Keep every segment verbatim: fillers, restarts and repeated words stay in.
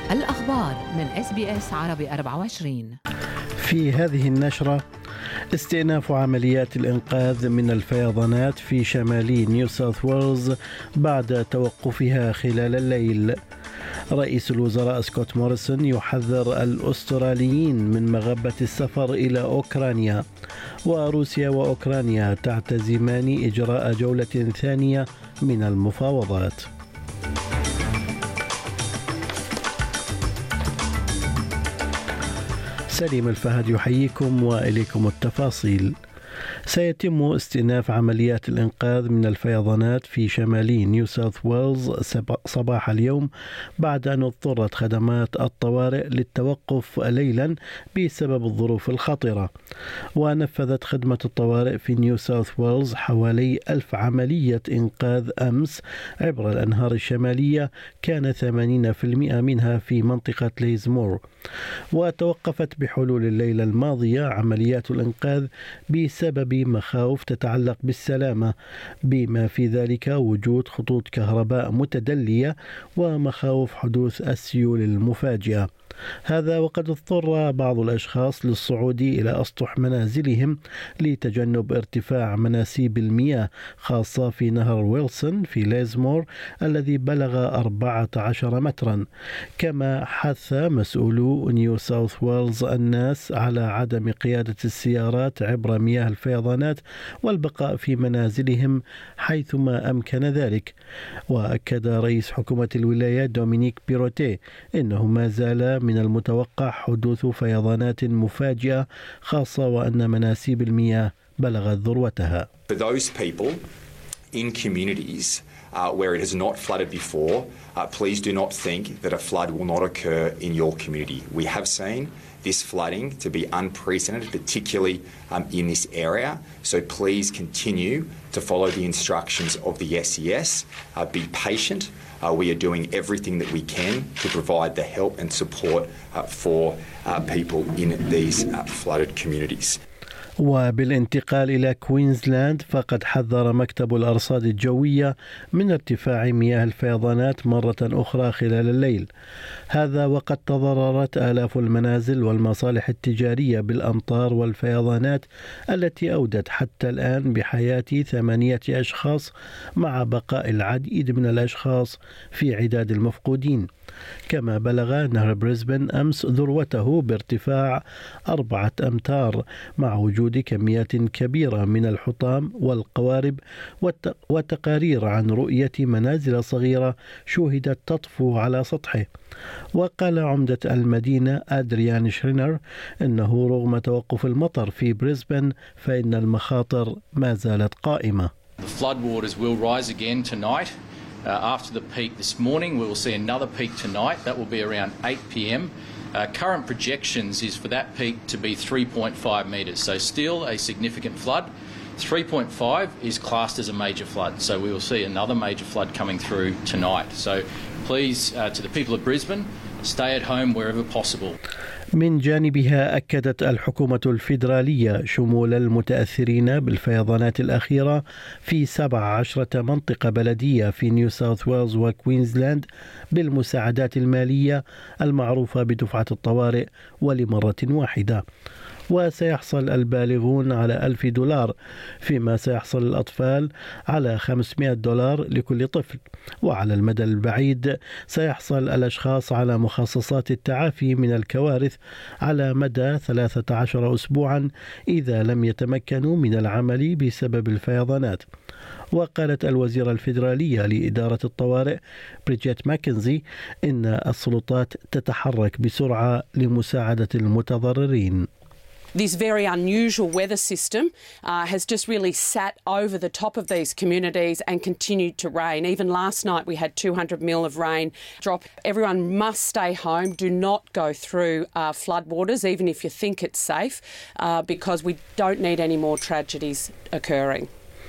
الأخبار من إس بي إس عربي أربعة وعشرين. في هذه النشرة استئناف عمليات الإنقاذ من الفيضانات في شمال نيو ساوث ويلز بعد توقفها خلال الليل. رئيس الوزراء سكوت موريسون يحذر الأستراليين من مغبة السفر إلى أوكرانيا. وروسيا وأوكرانيا تعتزمان إجراء جولة ثانية من المفاوضات. سليم الفهد يحييكم وإليكم التفاصيل. سيتم استئناف عمليات الإنقاذ من الفيضانات في شمال نيو ساوث ويلز صباح اليوم بعد أن اضطرت خدمات الطوارئ للتوقف ليلا بسبب الظروف الخطرة. ونفذت خدمة الطوارئ في نيو ساوث ويلز حوالي ألف عملية إنقاذ أمس عبر الأنهار الشمالية، كان ثمانين بالمئة منها في منطقة ليزمور. وتوقفت بحلول الليلة الماضية عمليات الإنقاذ بسبب مخاوف تتعلق بالسلامة، بما في ذلك وجود خطوط كهرباء متدلية ومخاوف حدوث السيول المفاجئة. هذا وقد اضطر بعض الأشخاص للصعود إلى أسطح منازلهم لتجنب ارتفاع مناسيب المياه، خاصة في نهر ويلسون في ليزمور الذي بلغ أربعة عشر مترا. كما حث مسؤولو نيو ساوث ويلز الناس على عدم قيادة السيارات عبر مياه الفيضانات والبقاء في منازلهم حيثما أمكن ذلك. وأكد رئيس حكومة الولاية دومينيك بيروتي إنه ما زال من المتوقع حدوث فيضانات مفاجئة، خاصة وأن مناسيب المياه بلغت ذروتها. For those people in communities uh, where it has not flooded before, uh, please do not think that a flood will not occur in your community. We have seen this flooding to be unprecedented, particularly um, in this area. So please continue to follow the instructions of the S E S. Uh, be patient. Uh, we are doing everything that we can to provide the help and support uh, for uh, people in these uh, flooded communities. وبالانتقال إلى كوينزلاند، فقد حذر مكتب الأرصاد الجوية من ارتفاع مياه الفيضانات مرة أخرى خلال الليل. هذا وقد تضررت آلاف المنازل والمصالح التجارية بالأمطار والفيضانات التي أودت حتى الآن بحياة ثمانية أشخاص، مع بقاء العديد من الأشخاص في عداد المفقودين. كما بلغ نهر بريسبن أمس ذروته بارتفاع أربعة أمتار، مع وجود كميات كبيرة من الحطام والقوارب، وتقارير عن رؤية منازل صغيرة شوهدت تطفو على سطحه. وقال عمدة المدينة أدريان شرينر إنه رغم توقف المطر في بريسبن فإن المخاطر ما زالت قائمة. The floodwaters will rise again tonight. Uh, after the peak this morning, we will see another peak tonight. That will be around eight p m Uh, current projections is for that peak to be three point five metres, so still a significant flood. three point five is classed as a major flood, so we will see another major flood coming through tonight. So please, uh, to the people of Brisbane, stay at home wherever possible. من جانبها أكدت الحكومة الفيدرالية شمول المتأثرين بالفيضانات الأخيرة في سبع عشرة منطقة بلدية في نيو ساوث ويلز وكوينزلاند بالمساعدات المالية المعروفة بدفعة الطوارئ ولمرة واحدة. وسيحصل البالغون على ألف دولار، فيما سيحصل الأطفال على خمسمائة دولار لكل طفل. وعلى المدى البعيد سيحصل الأشخاص على مخصصات التعافي من الكوارث على مدى ثلاثة عشر أسبوعا إذا لم يتمكنوا من العمل بسبب الفيضانات. وقالت الوزيرة الفيدرالية لإدارة الطوارئ بريجيت ماكنزي إن السلطات تتحرك بسرعة لمساعدة المتضررين. This very unusual weather system uh, has just really sat over the top of these communities and continued to rain. Even last night we had two hundred mil of rain drop. Everyone must stay home. Do not go through uh, floodwaters, even if you think it's safe, uh, because we don't need any more tragedies occurring.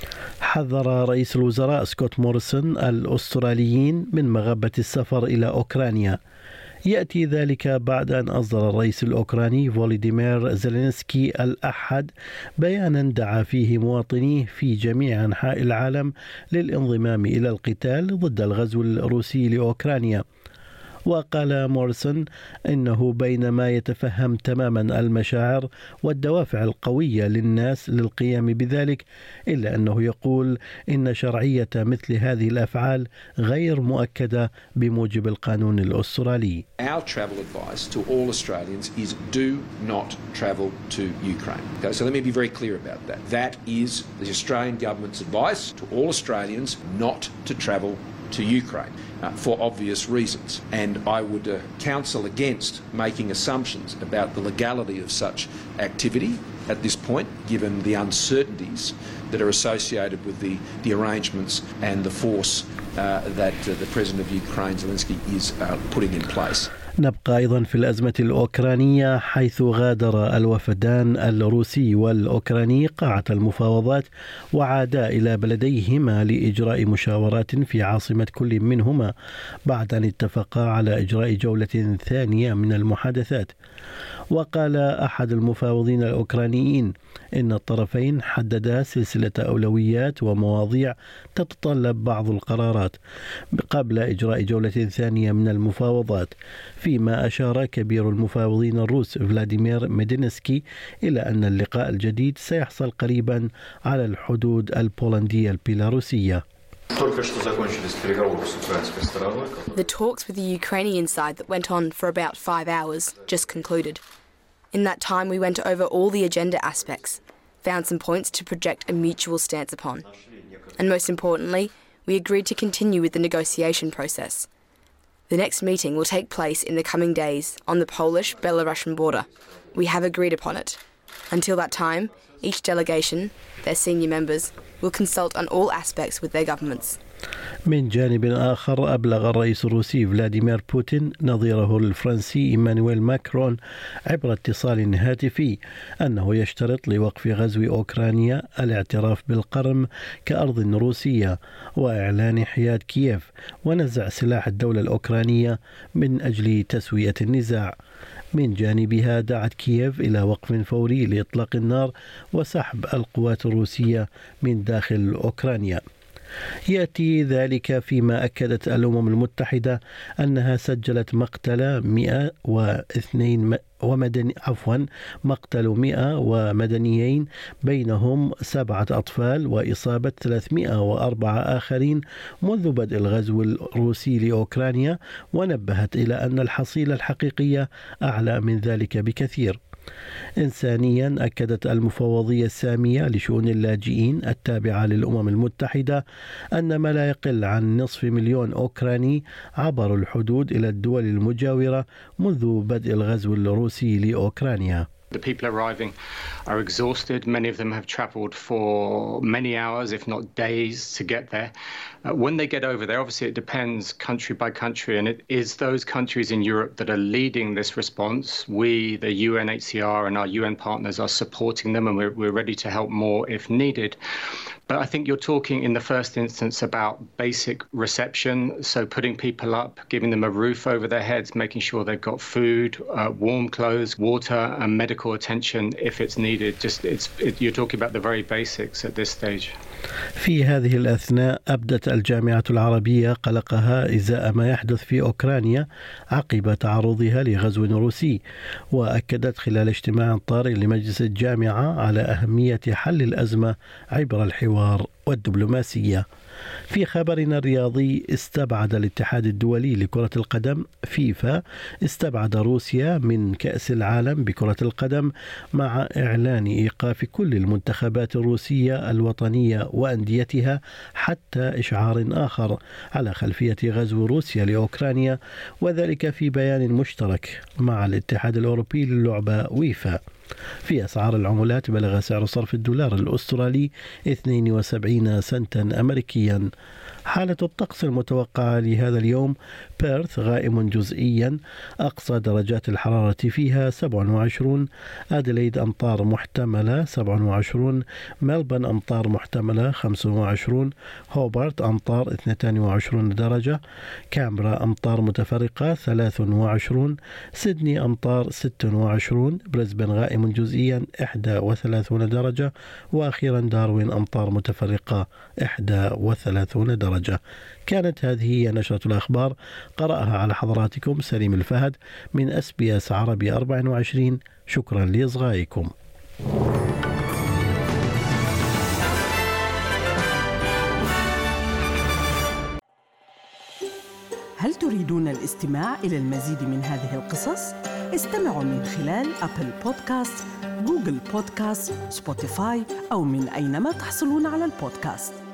حذر رئيس الوزراء سكوت موريسون الأستراليين من مغبة السفر إلى أوكرانيا. يأتي ذلك بعد أن أصدر الرئيس الأوكراني فولوديمير زيلينسكي الأحد بيانا دعا فيه مواطنيه في جميع أنحاء العالم للانضمام إلى القتال ضد الغزو الروسي لأوكرانيا. وقال موريسون إنه بينما يتفهم تماما المشاعر والدوافع القوية للناس للقيام بذلك، إلا أنه يقول إن شرعية مثل هذه الأفعال غير مؤكدة بموجب القانون الأسترالي. Our travel advice to all Australians is do not travel to Ukraine. Okay, so let me be very clear about that. That is the Australian government's advice to all Australians not to travel to Ukraine uh, for obvious reasons. And I would uh, counsel against making assumptions about the legality of such activity at this point, given the uncertainties that are associated with the, the arrangements and the force uh, that uh, the President of Ukraine, Zelensky, is uh, putting in place. نبقى أيضا في الأزمة الأوكرانية، حيث غادر الوفدان الروسي والأوكراني قاعة المفاوضات وعادا إلى بلديهما لإجراء مشاورات في عاصمة كل منهما بعد أن اتفقا على إجراء جولة ثانية من المحادثات. وقال أحد المفاوضين الأوكرانيين إن الطرفين حددا سلسلة أولويات ومواضيع تتطلب بعض القرارات قبل إجراء جولة ثانية من المفاوضات، فيما أشار كبير المفاوضين الروس فلاديمير ميدينسكي إلى أن اللقاء الجديد سيحصل قريبا على الحدود البولندية البيلاروسية. The talks with the Ukrainian side that went on for about five hours just concluded. In that time, we went over all the agenda aspects, found some points to project a mutual stance upon. And most importantly, we agreed to continue with the negotiation process. The next meeting will take place in the coming days on the Polish-Belarusian border. We have agreed upon it. Until that time, each delegation, their senior members, will consult on all aspects with their governments. من جانب آخر، أبلغ الرئيس الروسي فلاديمير بوتين نظيره الفرنسي إيمانويل ماكرون عبر اتصال هاتفي أنه يشترط لوقف غزو أوكرانيا الاعتراف بالقرم كأرض روسية وإعلان حياد كييف ونزع سلاح الدولة الأوكرانية من أجل تسوية النزاع. من جانبها دعت كييف إلى وقف فوري لإطلاق النار وسحب القوات الروسية من داخل أوكرانيا. يأتي ذلك فيما أكدت الأمم المتحدة أنها سجلت مقتل مئة واثنين ومدني عفوا مقتل مئة ومدنيين بينهم سبعة أطفال وإصابة ثلاثمئة وأربعة آخرين منذ بدء الغزو الروسي لأوكرانيا، ونبهت إلى أن الحصيلة الحقيقية أعلى من ذلك بكثير. إنسانيا، أكدت المفوضية السامية لشؤون اللاجئين التابعة للأمم المتحدة أن ما لا يقل عن نصف مليون أوكراني عبروا الحدود إلى الدول المجاورة منذ بدء الغزو الروسي لأوكرانيا. The people arriving are exhausted. Many of them have travelled for many hours, if not days, to get there. Uh, when they get over there, obviously it depends country by country, and it is those countries in Europe that are leading this response. We, the U N H C R and our U N partners, are supporting them, and we're, we're ready to help more if needed. But I think you're talking in the first instance about basic reception, so putting people up, giving them a roof over their heads, making sure they've got food, uh, warm clothes, water and medical attention if it's needed. Just it's it, you're talking about the very basics at this stage. في هذه الأثناء أبدت الجامعة العربية قلقها إزاء ما يحدث في أوكرانيا عقب تعرضها لغزو روسي، وأكدت خلال اجتماع طارئ لمجلس الجامعة على أهمية حل الأزمة عبر الحوار والدبلوماسية. في خبرنا الرياضي، استبعد الاتحاد الدولي لكرة القدم فيفا استبعد روسيا من كأس العالم بكرة القدم مع إعلان إيقاف كل المنتخبات الروسية الوطنية وأنديتها حتى إشعار آخر على خلفية غزو روسيا لأوكرانيا، وذلك في بيان مشترك مع الاتحاد الأوروبي للعبة ويفا. في أسعار العملات، بلغ سعر صرف الدولار الأسترالي اثنين وسبعين سنتا أمريكيا. حالة الطقس المتوقعة لهذا اليوم: بيرث غائم جزئيا، أقصى درجات الحرارة فيها سبعة وعشرين، أديلايد أمطار محتملة سبعة وعشرين، ملبن أمطار محتملة خمسة وعشرين، هوبارت أمطار اثنين وعشرين درجة، كامبرا أمطار متفرقة ثلاثة وعشرين، سيدني أمطار ستة وعشرين، بريسبن غائم جزئيا إحدى وثلاثين درجة، وأخيرا داروين أمطار متفرقة إحدى وثلاثين درجة. درجة. كانت هذه هي نشرة الأخبار، قرأها على حضراتكم سليم الفهد من إس بي إس عربي أربعة وعشرين. شكرا لإصغائكم. هل تريدون الاستماع إلى المزيد من هذه القصص؟ استمعوا من خلال أبل بودكاست، جوجل بودكاست، سبوتيفاي أو من أينما تحصلون على البودكاست.